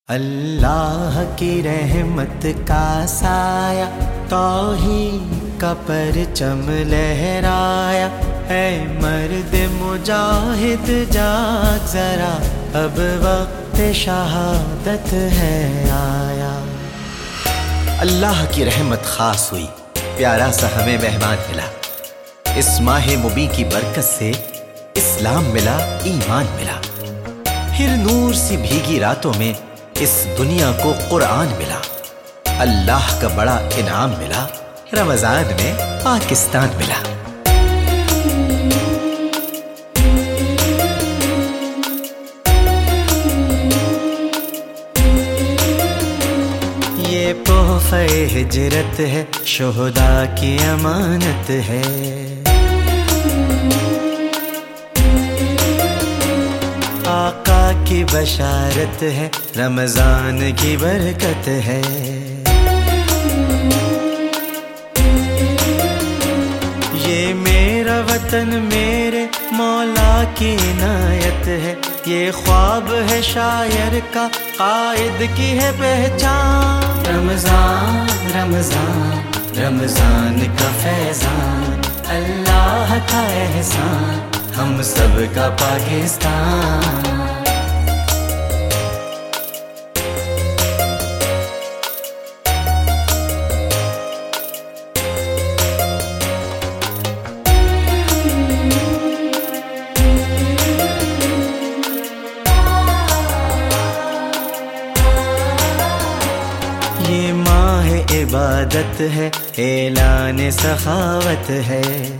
अल्लाह की रहमत का साया तौहीद का परचम लहराया है। मर्द मुजाहिद जाग जरा, अब वक्त शहादत है आया। अल्लाह की रहमत खास हुई, प्यारा सा हमें मेहमान मिला। इस माह मुबी की बरकत से इस्लाम मिला, ईमान मिला। फिर नूर सी भीगी रातों में इस दुनिया को कुरान मिला। अल्लाह का बड़ा इनाम मिला, रमजान में पाकिस्तान मिला। ये तोहफे हिजरत है, शुहदा की अमानत है। आका की बशारत है, रमजान की बरकत है। ये मेरा वतन मेरे मौला की इनायत है। ये ख्वाब है शायर का, कायद की है पहचान। रमजान रमजान रमजान का फैजान, अल्लाह का एहसान, हम सब का पाकिस्तान। ये माह इबादत है, ऐलान सखावत है।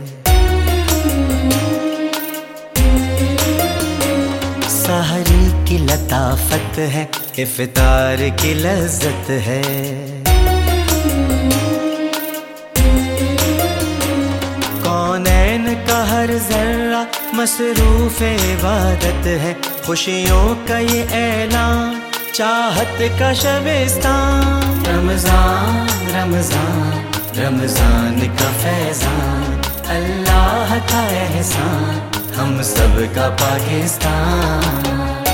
सहरी की लताफत है, इफ्तार की लज्जत है। कौनैन का हर जर्रा मसरूफ इबादत है। खुशियों का ये ऐलान, चाहत का शबिस्तान। रमजान रमजान रमजान का फैजान, अल्लाह का एहसान, हम सब का पाकिस्तान।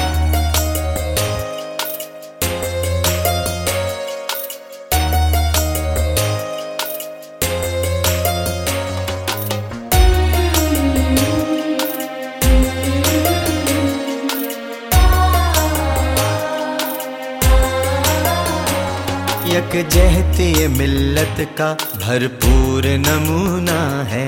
यकजहती मिल्लत का भरपूर नमूना है।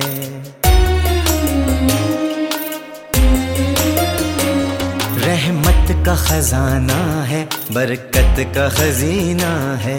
रहमत का खजाना है, बरकत का खजीना है।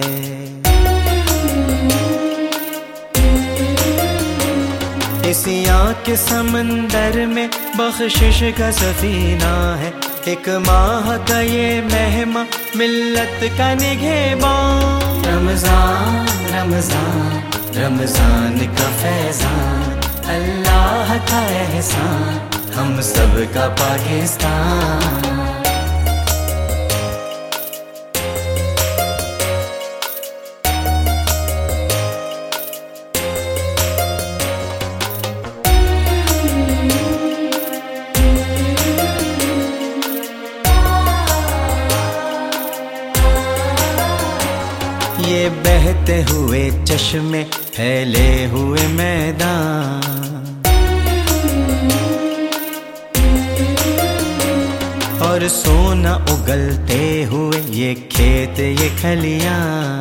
इसिया के समंदर में बख्शिश का सफीना है। एक माह का ये मेहमा, मिल्लत का निगहबान। रमजान रमजान रमजान का फैजान, अल्लाह का एहसान, हम सब का पाकिस्तान। ये बहते हुए चश्मे, फैले हुए मैदान, और सोना उगलते हुए ये खेत ये खलियां।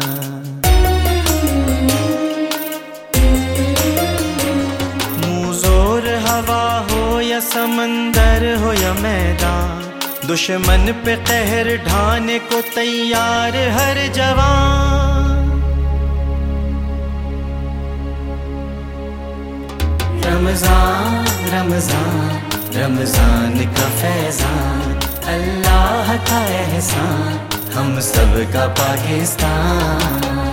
मुँहज़ोर हवा हो या समंदर हो या मैदान, दुश्मन पे कहर ढाने को तैयार हर जवान। रमजान रमजान रमजान का फैजान, अल्लाह का एहसान, हम सब का पाकिस्तान।